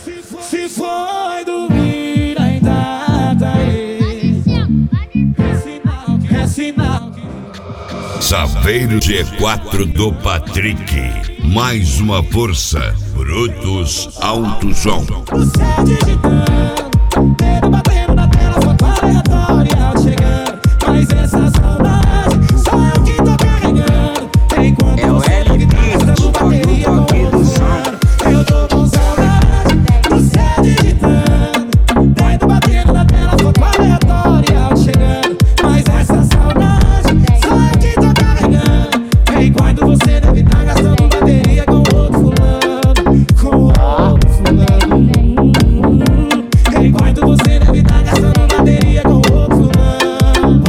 Se foi dormir, ainda tá aí. É sinal que Saveiro G4 do Patrick. Mais uma força. Brutos Alto Som. você digitando, dedo batendo na tela, foto aleatória chegando. Mas essa saudade só eu que tô carregando. Enquanto É o você deve tá gastando bateria com outro fulano. Eu tô com saudade, você digitando, dedo batendo na tela, foto aleatória chegando. Mas essa saudade só eu que tô carregando. Enquanto você deve tá gastando bateria com outro fulano. Com outro fulano. Enquanto você deve estar gastando bateria com outro fulano.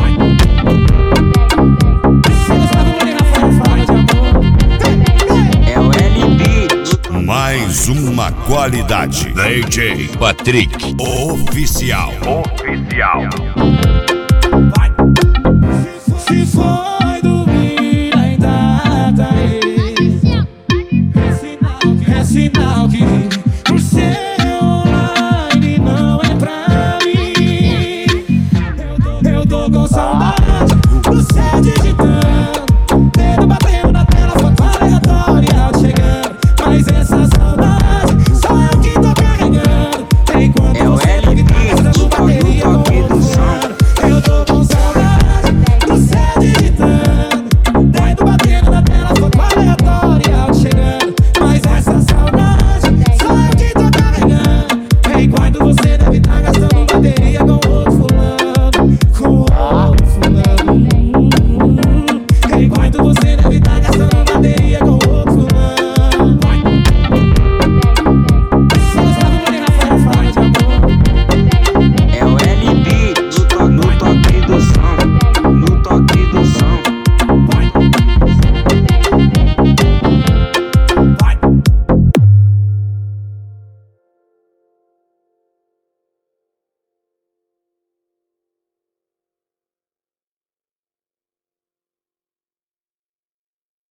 Se você tá com na fora, fala de amor. É o LB. Mais uma qualidade. DJ Patrick. Oficial. Vai. Se for